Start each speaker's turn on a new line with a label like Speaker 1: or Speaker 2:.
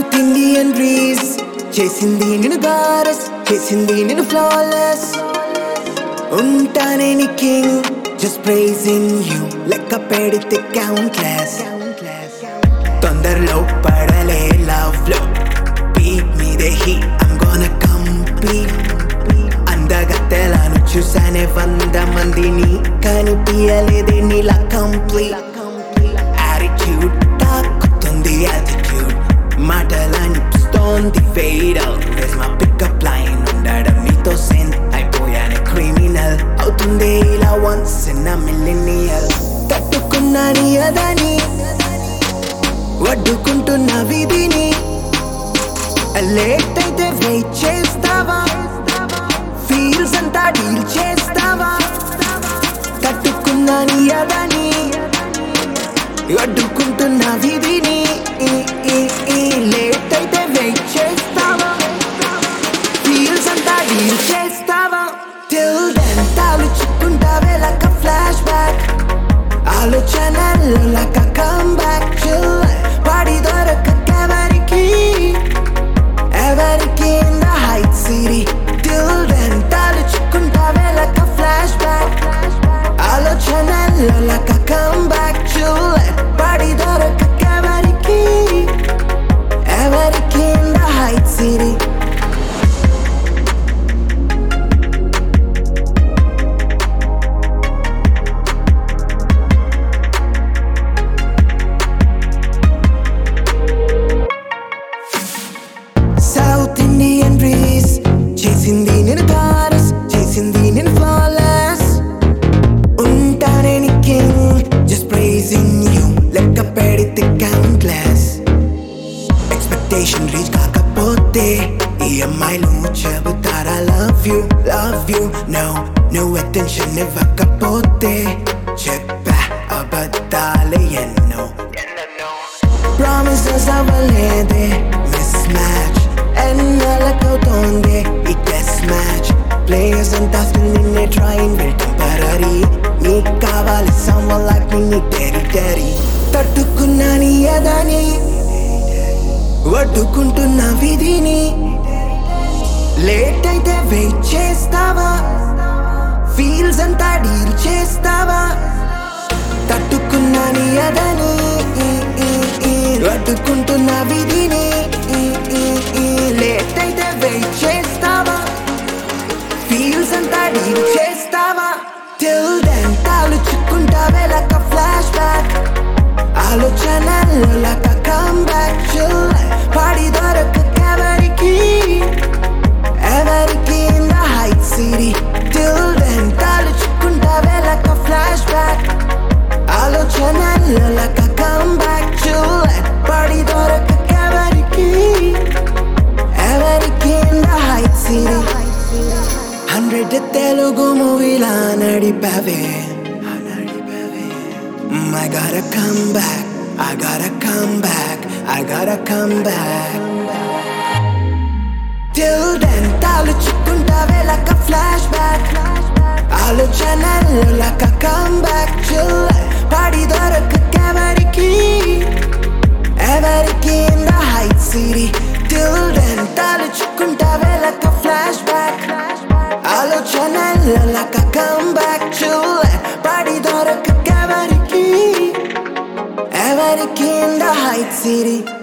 Speaker 1: South Indian breeze చేసింది నిన్ను గారస్ చేసింది నిన్ను flawless ఉంటానే నీ king just praising you లెక్క పెడితే countless తొందరలో పడలే love లో beat me the heat I'm gonna complete అందగత్తెలను చూసానే 100 మందిని కనిపించలేదే నీలా complete attitude తాకుతుంది altitude మాటలని పిస్తోంది fatal where's my pickup line ఉండడం నీతో సెన్ అయిపోయానే criminal అవుతుంది ఇలా once in a millennial తట్టుకున్నా నీ అదని వడ్డుకుంటున్న విధిని లేట్ అయితే వెయిట్ చేస్తావా ఫీల్స్ అంతా డీల్ చేస్తావా తట్టుకున్నా నీ అదని వడ్డుకుంటున్న విధిని లేట్ అయితే వెయిట్ చేస్తావా ఫీల్స్ అంతా డీల్ చేస్తావా till then తాలుచుకుంటావే like a flashback ఆలోచనల్లో like a comeback chill పాడి దొరకకెవరికి ఎవరికి in the height city till then తాలుచుకుంటావే like a flashback ఆలోచనల్లో like a comeback chill పాడి దొరకకెవరికి ఎవరికి in the height city South Indian breeze చేసింది నిన్ను గారస్ చేసింది నిన్ను flawless ఉంటానే నీ king just praising you లెక్క పెడితే countless expectation reach కాకపోతే EMIలు చెబుతారా love you no attention ఇవ్వకపోతే చెప్పా అబద్ధాలే ఎన్నో promises అవ్వలేదే mismatch ఎన్నెలకవుతోంది ఈ టెస్ట్ మ్యాచ్ ప్లేయర్స్ అంతా స్టిల్ నిన్నే ట్రైన్ విల్ టెంపరరీ నీకు కావాలి someone like me నీ టెరిటరీ తట్టుకున్నా నీ అదని వడ్డుకుంటున్న విధిని లేట్ అయితే వెయిట్ చేస్తావా ఫీల్స్ అంతా డీల్ చేస్తావా తట్టుకున్నా నీ అదని వడ్డుకుంటున్న విధిని లేట్ అయితే వెయిట్ చేస్తావా ఫీల్స్ అంతా డీల్ చేస్తావా till then తాలుచుకుంటావే like a flashback ఆలోచనల్లో like a comeback chill పాడి దొరకకెవరికి ఎవరికి in the height city till then తాలుచుకుంటావే like a flashback ఆలోచనల్లో like a comeback chill పాడి దొరకకెవరికి ఎవరికి in the height city 100 Telugu మూవీలా నడిపావే I gotta come back I gotta come back I gotta come back till then తాలుచుకుంటావే like a flashback ఆలోచనల్లో like a comeback chill పాడి దొరకకెవరికి ఎవరికి in the height city till then తాలుచుకుంటావే like a flashback ఆలోచనల్లో like a comeback chill పాడి దొరకకెవరికి ఎవరికి in the height city